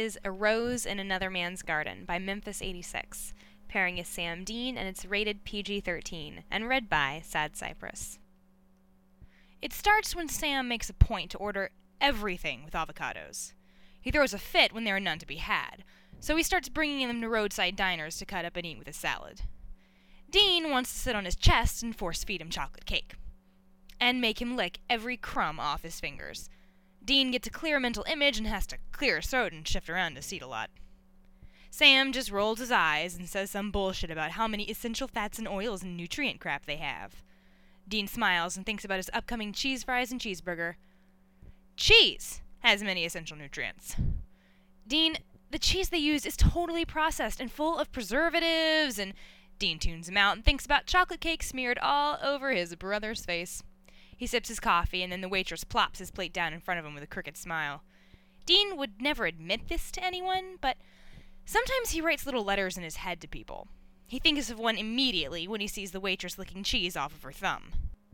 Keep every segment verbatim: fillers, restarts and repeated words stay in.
is A Rose in Another Man's Garden by Memphis eighty-six. Pairing is Sam Dean, and it's rated P G thirteen, and read by Sad Cypress. It starts when Sam makes a point to order everything with avocados. He throws a fit when there are none to be had, so he starts bringing them to roadside diners to cut up and eat with a salad. Dean wants to sit on his chest and force-feed him chocolate cake, and make him lick every crumb off his fingers. Dean gets a clear mental image and has to clear his throat and shift around his seat a lot. Sam just rolls his eyes and says some bullshit about how many essential fats and oils and nutrient crap they have. Dean smiles and thinks about his upcoming cheese fries and cheeseburger. Cheese has many essential nutrients. Dean, the cheese they use is totally processed and full of preservatives, and Dean tunes him out and thinks about chocolate cake smeared all over his brother's face. He sips his coffee, and then the waitress plops his plate down in front of him with a crooked smile. Dean would never admit this to anyone, but sometimes he writes little letters in his head to people. He thinks of one immediately when he sees the waitress licking cheese off of her thumb.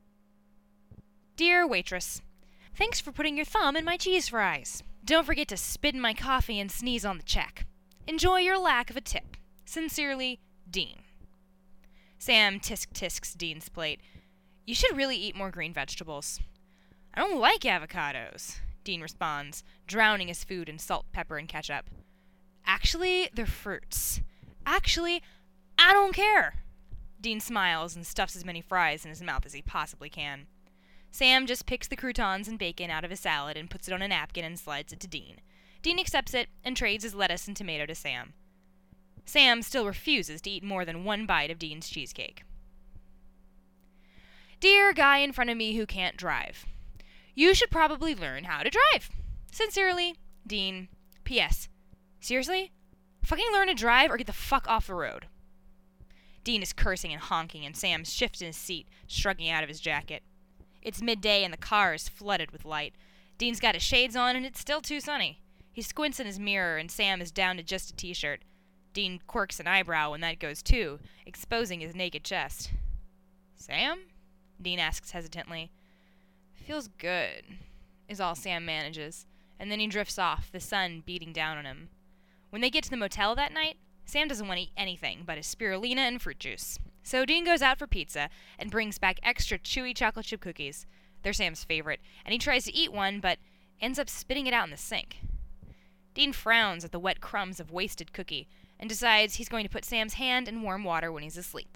Dear waitress, thanks for putting your thumb in my cheese fries. Don't forget to spit in my coffee and sneeze on the check. Enjoy your lack of a tip. Sincerely, Dean. Sam tisk-tisks Dean's plate. You should really eat more green vegetables. I don't like avocados, Dean responds, drowning his food in salt, pepper, and ketchup. Actually, they're fruits. Actually, I don't care. Dean smiles and stuffs as many fries in his mouth as he possibly can. Sam just picks the croutons and bacon out of his salad and puts it on a napkin and slides it to Dean. Dean accepts it and trades his lettuce and tomato to Sam. Sam still refuses to eat more than one bite of Dean's cheesecake. Dear guy in front of me who can't drive, you should probably learn how to drive. Sincerely, Dean. P S. Seriously? Fucking learn to drive or get the fuck off the road. Dean is cursing and honking, and Sam shifts in his seat, shrugging out of his jacket. It's midday and the car is flooded with light. Dean's got his shades on and it's still too sunny. He squints in his mirror and Sam is down to just a t-shirt. Dean quirks an eyebrow when that goes too, exposing his naked chest. Sam? Dean asks hesitantly. Feels good, is all Sam manages, and then he drifts off, the sun beating down on him. When they get to the motel that night, Sam doesn't want to eat anything but his spirulina and fruit juice. So Dean goes out for pizza and brings back extra chewy chocolate chip cookies. They're Sam's favorite, and he tries to eat one, but ends up spitting it out in the sink. Dean frowns at the wet crumbs of wasted cookie and decides he's going to put Sam's hand in warm water when he's asleep.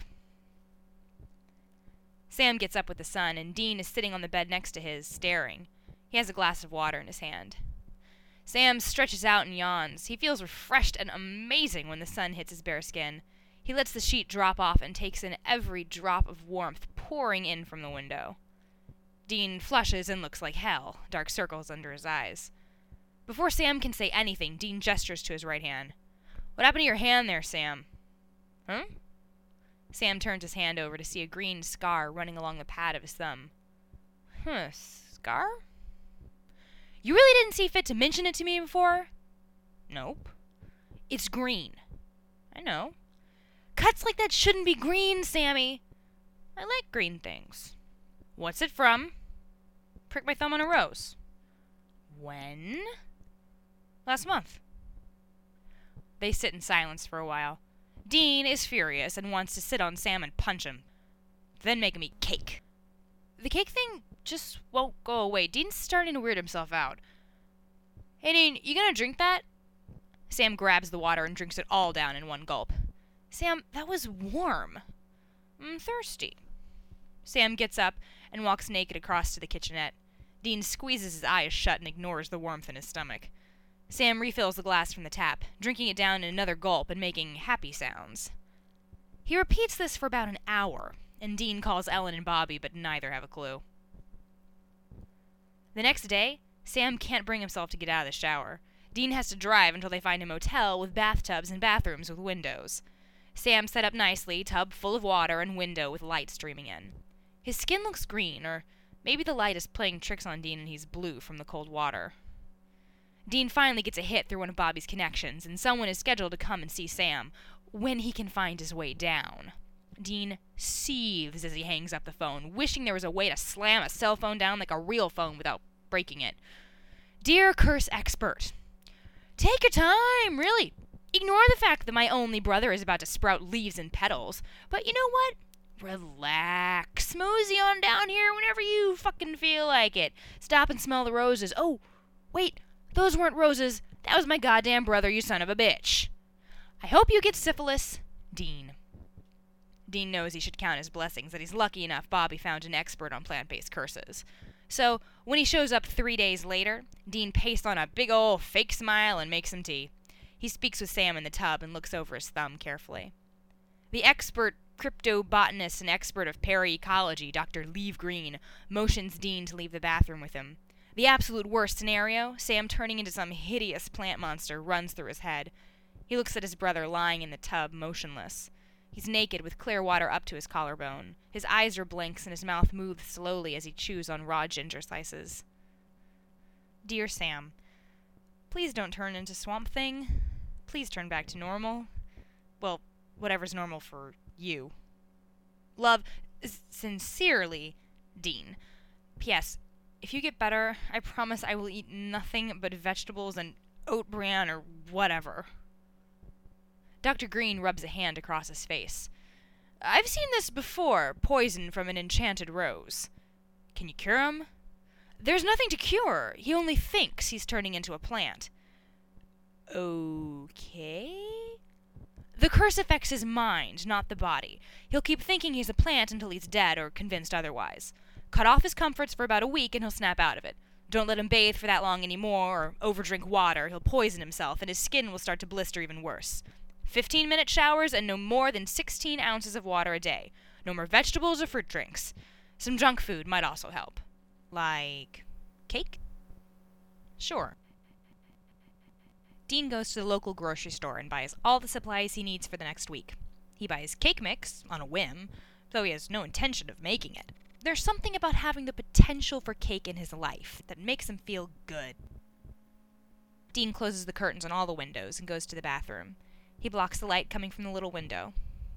Sam gets up with the sun, and Dean is sitting on the bed next to his, staring. He has a glass of water in his hand. Sam stretches out and yawns. He feels refreshed and amazing when the sun hits his bare skin. He lets the sheet drop off and takes in every drop of warmth pouring in from the window. Dean flushes and looks like hell, dark circles under his eyes. Before Sam can say anything, Dean gestures to his right hand. What happened to your hand there, Sam? Huh? Sam turns his hand over to see a green scar running along the pad of his thumb. Huh, scar? You really didn't see fit to mention it to me before? Nope. It's green. I know. Cuts like that shouldn't be green, Sammy. I like green things. What's it from? Prick my thumb on a rose. When? Last month. They sit in silence for a while. Dean is furious and wants to sit on Sam and punch him. Then make him eat cake. The cake thing just won't go away. Dean's starting to weird himself out. Hey, Dean, you gonna drink that? Sam grabs the water and drinks it all down in one gulp. Sam, that was warm. I'm thirsty. Sam gets up and walks naked across to the kitchenette. Dean squeezes his eyes shut and ignores the warmth in his stomach. Sam refills the glass from the tap, drinking it down in another gulp and making happy sounds. He repeats this for about an hour, and Dean calls Ellen and Bobby, but neither have a clue. The next day, Sam can't bring himself to get out of the shower. Dean has to drive until they find a motel with bathtubs and bathrooms with windows. Sam set up nicely, tub full of water and window with light streaming in. His skin looks green, or maybe the light is playing tricks on Dean and he's blue from the cold water. Dean finally gets a hit through one of Bobby's connections, and someone is scheduled to come and see Sam, when he can find his way down. Dean seethes as he hangs up the phone, wishing there was a way to slam a cell phone down like a real phone without breaking it. Dear curse expert, Take your time, really. Ignore the fact that my only brother is about to sprout leaves and petals. But you know what? Relax. Mosey on down here whenever you fucking feel like it. Stop and smell the roses. Oh, wait. Those weren't roses. That was my goddamn brother, you son of a bitch. I hope you get syphilis, Dean. Dean knows he should count his blessings that he's lucky enough Bobby found an expert on plant-based curses. So, when he shows up three days later, Dean pastes on a big ol' fake smile and makes some tea. He speaks with Sam in the tub and looks over his thumb carefully. The expert cryptobotanist and expert of paraecology, Doctor Leave Green, motions Dean to leave the bathroom with him. The absolute worst scenario, Sam turning into some hideous plant monster, runs through his head. He looks at his brother lying in the tub, motionless. He's naked, with clear water up to his collarbone. His eyes are blinks, and his mouth moves slowly as he chews on raw ginger slices. Dear Sam, please don't turn into Swamp Thing. Please turn back to normal. Well, whatever's normal for you. Love, sincerely, Dean. P S. If you get better, I promise I will eat nothing but vegetables and oat bran or whatever. Doctor Green rubs a hand across his face. I've seen this before, poison from an enchanted rose. Can you cure him? There's nothing to cure. He only thinks he's turning into a plant. Okay? The curse affects his mind, not the body. He'll keep thinking he's a plant until he's dead or convinced otherwise. Cut off his comforts for about a week and he'll snap out of it. Don't let him bathe for that long anymore or overdrink water. He'll poison himself and his skin will start to blister even worse. Fifteen-minute showers and no more than sixteen ounces of water a day. No more vegetables or fruit drinks. Some junk food might also help. Like cake? Sure. Dean goes to the local grocery store and buys all the supplies he needs for the next week. He buys cake mix, on a whim, though he has no intention of making it. There's something about having the potential for cake in his life that makes him feel good. Dean closes the curtains on all the windows and goes to the bathroom. He blocks the light coming from the little window.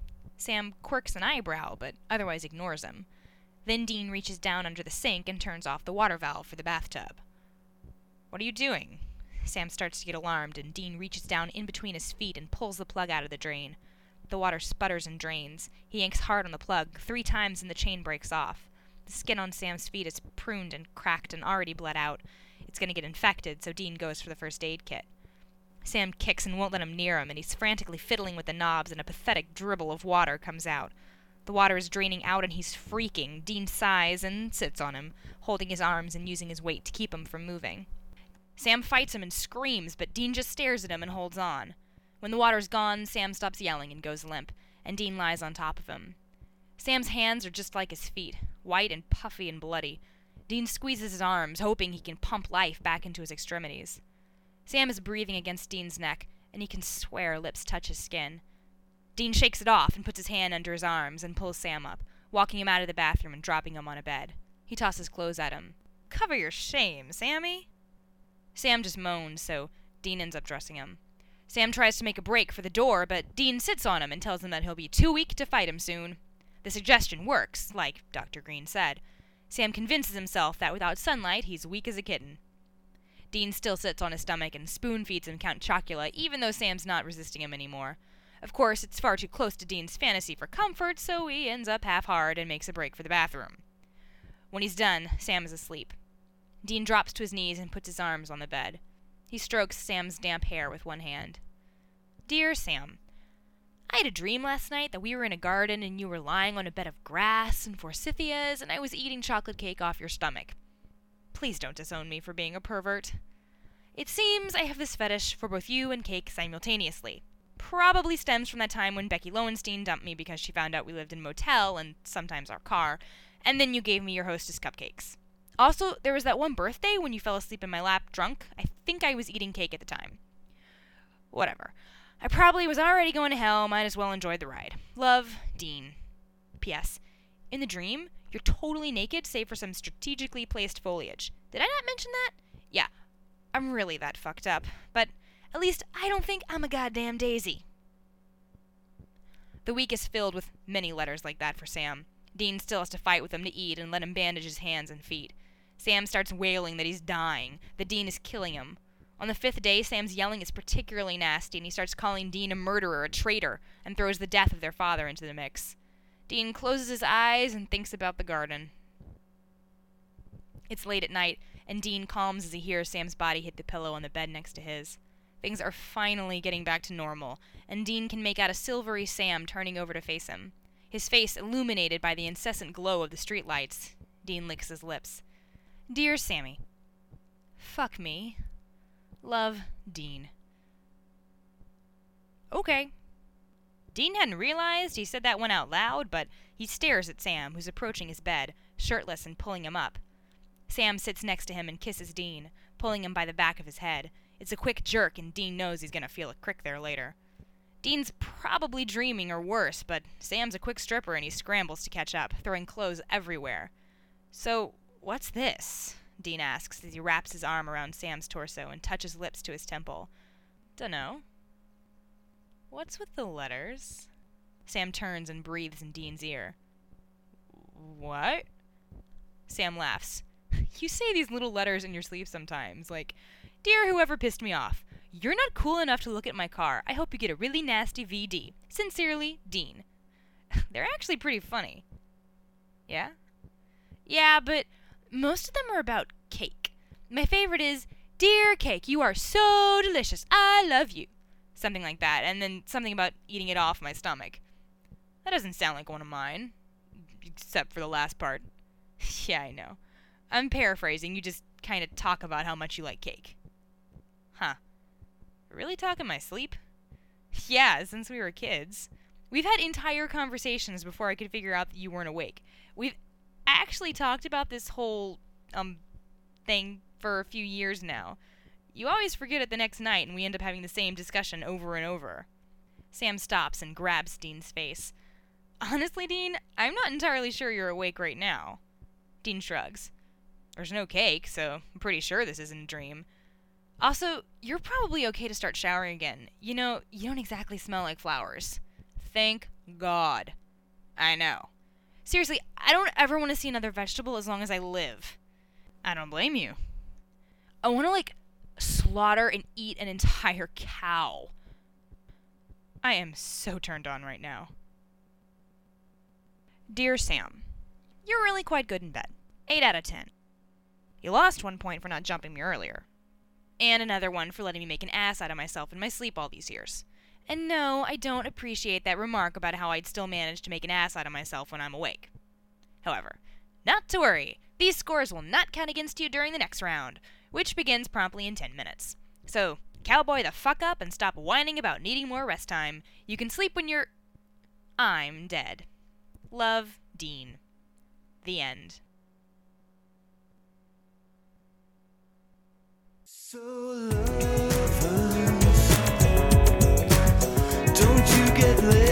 Sam quirks an eyebrow, but otherwise ignores him. Then Dean reaches down under the sink and turns off the water valve for the bathtub. What are you doing? Sam starts to get alarmed, and Dean reaches down in between his feet and pulls the plug out of the drain. The water sputters and drains. He yanks hard on the plug, three times, and the chain breaks off. The skin on Sam's feet is pruned and cracked and already bled out. It's going to get infected, so Dean goes for the first aid kit. Sam kicks and won't let him near him, and he's frantically fiddling with the knobs, and a pathetic dribble of water comes out. The water is draining out, and he's freaking. Dean sighs and sits on him, holding his arms and using his weight to keep him from moving. Sam fights him and screams, but Dean just stares at him and holds on. When the water's gone, Sam stops yelling and goes limp, and Dean lies on top of him. Sam's hands are just like his feet, white and puffy and bloody. Dean squeezes his arms, hoping he can pump life back into his extremities. Sam is breathing against Dean's neck, and he can swear lips touch his skin. Dean shakes it off and puts his hand under his arms and pulls Sam up, walking him out of the bathroom and dropping him on a bed. He tosses clothes at him. Cover your shame, Sammy. Sam just moans, so Dean ends up dressing him. Sam tries to make a break for the door, but Dean sits on him and tells him that he'll be too weak to fight him soon. The suggestion works, like Doctor Green said. Sam convinces himself that without sunlight, he's weak as a kitten. Dean still sits on his stomach and spoon-feeds him Count Chocula, even though Sam's not resisting him anymore. Of course, it's far too close to Dean's fantasy for comfort, so he ends up half-hard and makes a break for the bathroom. When he's done, Sam is asleep. Dean drops to his knees and puts his arms on the bed. He strokes Sam's damp hair with one hand. Dear Sam, I had a dream last night that we were in a garden and you were lying on a bed of grass and forsythias and I was eating chocolate cake off your stomach. Please don't disown me for being a pervert. It seems I have this fetish for both you and cake simultaneously. Probably stems from that time when Becky Lowenstein dumped me because she found out we lived in a motel and sometimes our car, and then you gave me your Hostess cupcakes. Also, there was that one birthday when you fell asleep in my lap drunk. I think I was eating cake at the time. Whatever. I probably was already going to hell, might as well enjoy the ride. Love, Dean. P S. In the dream, you're totally naked save for some strategically placed foliage. Did I not mention that? Yeah, I'm really that fucked up. But at least I don't think I'm a goddamn daisy. The week is filled with many letters like that for Sam. Dean still has to fight with him to eat and let him bandage his hands and feet. Sam starts wailing that he's dying, that Dean is killing him. On the fifth day, Sam's yelling is particularly nasty, and he starts calling Dean a murderer, a traitor, and throws the death of their father into the mix. Dean closes his eyes and thinks about the garden. It's late at night, and Dean calms as he hears Sam's body hit the pillow on the bed next to his. Things are finally getting back to normal, and Dean can make out a silvery Sam turning over to face him. His face illuminated by the incessant glow of the streetlights. Dean licks his lips. Dear Sammy. Fuck me. Love, Dean. Okay. Dean hadn't realized he said that one out loud, but he stares at Sam, who's approaching his bed, shirtless and pulling him up. Sam sits next to him and kisses Dean, pulling him by the back of his head. It's a quick jerk, and Dean knows he's going to feel a crick there later. Dean's probably dreaming or worse, but Sam's a quick stripper and he scrambles to catch up, throwing clothes everywhere. So, what's this? Dean asks as he wraps his arm around Sam's torso and touches lips to his temple. Dunno. What's with the letters? Sam turns and breathes in Dean's ear. What? Sam laughs. You say these little letters in your sleep sometimes, like, Dear whoever pissed me off, you're not cool enough to look at my car. I hope you get a really nasty V D. Sincerely, Dean. They're actually pretty funny. Yeah? Yeah, but most of them are about cake. My favorite is, Dear cake, you are so delicious. I love you. Something like that, and then something about eating it off my stomach. That doesn't sound like one of mine. Except for the last part. Yeah, I know. I'm paraphrasing. You just kind of talk about how much you like cake. Huh. Really talk in my sleep? Yeah, since we were kids. We've had entire conversations before I could figure out that you weren't awake. We've actually talked about this whole, um, thing for a few years now. You always forget it the next night, and we end up having the same discussion over and over. Sam stops and grabs Dean's face. Honestly, Dean, I'm not entirely sure you're awake right now. Dean shrugs. There's no cake, so I'm pretty sure this isn't a dream. Also, you're probably okay to start showering again. You know, you don't exactly smell like flowers. Thank God. I know. Seriously, I don't ever want to see another vegetable as long as I live. I don't blame you. I want to, like, slaughter and eat an entire cow. I am so turned on right now. Dear Sam, you're really quite good in bed. eight out of ten. You lost one point for not jumping me earlier. And another one for letting me make an ass out of myself in my sleep all these years. And no, I don't appreciate that remark about how I'd still manage to make an ass out of myself when I'm awake. However, not to worry, these scores will not count against you during the next round, which begins promptly in ten minutes. So, cowboy the fuck up and stop whining about needing more rest time. You can sleep when you're... I'm dead. Love, Dean. The end. So lovers, don't you get lazy?